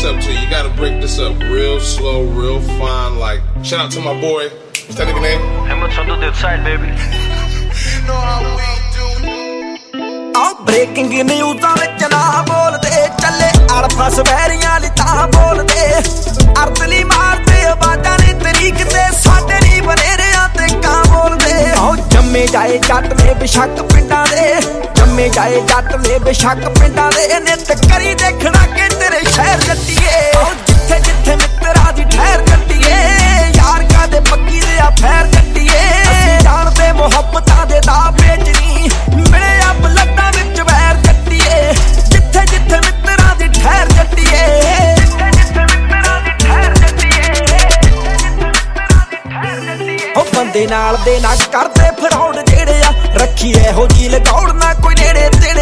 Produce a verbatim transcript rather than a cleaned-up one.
this up to you. You gotta break this up real slow, real fine. Like, shout out to my boy. What's that nigga name? Hamilton to the side, baby. You know how we do. Oh, breaking news ਵਿੱਚ ਨਾ ਬੋਲਦੇ ਚੱਲੇ ਅਲਫਸ ਵੈਰੀਆਂ ਲਈ ਤਾਂ ਬੋਲਦੇ ਅਰਦਲੀ ਮਾਰਦੇ ਆਵਾਜ਼ਾਂ ਨੇ ਤਰੀਕ ਤੇ ਸਾਡੇ ਨਹੀਂ ਬਨੇਰਿਆਂ ਤੇ ਕਾਂ ਬੋਲਦੇ ਉਹ ਜੰਮੇ ਜਾਏ ਜੱਟ ਨੇ ਬੇਸ਼ੱਕ ਪਿੰਡਾਂ ਦੇ ਜੰਮੇ ਜਾਏ ਜੱਟ ਨੇ ਬੇਸ਼ੱਕ ਪਿੰਡਾਂ ਦੇ ਨਿੱਤ ਕਰੀ ਦੇਖਣਾ ਕਿ ਤੇਰੇ ਸ਼ਹਿਰ ਜੱਟੀਏ ਉਹ ਜਿੱਥੇ ਜਿੱਥੇ ਮਿੱਤਰਾਂ ਦੀ ਠਹਿਰ ਜੱਟੀਏ ਯਾਰ ਕਾਦੇ ਪੱਕੀ ਦੇ ਆ ਫੈਰ ਜੱਟੀਏ ਅਸੀਂ ਜਾਣਦੇ ਮੁਹੱਬਤਾਂ ਦੇ ਦਾ ਵੇਚਣੀ ਮਿਲੇ ਅੱਬ ਲੱਤਾਂ ਵਿੱਚ ਵੈਰ ਜੱਟੀਏ ਜਿੱਥੇ ਜਿੱਥੇ ਮਿੱਤਰਾਂ ਦੀ ਠਹਿਰ ਜੱਟੀਏ ਜਿੱਥੇ ਜਿੱਥੇ ਮਿੱਤਰਾਂ ਦੀ ਠਹਿਰ ਜੱਟੀਏ ਉਹ ਬੰਦੇ ਨਾਲ ਦੇ ਨਾ ਕਰਦੇ ਫਰਾਉਡ ਜਿਹੜੇ ਆ ਰੱਖੀ ਇਹੋ ਜੀ ਲਗਾਉਣ ਨਾ ਕੋਈ ਨੇੜੇ ਤੇ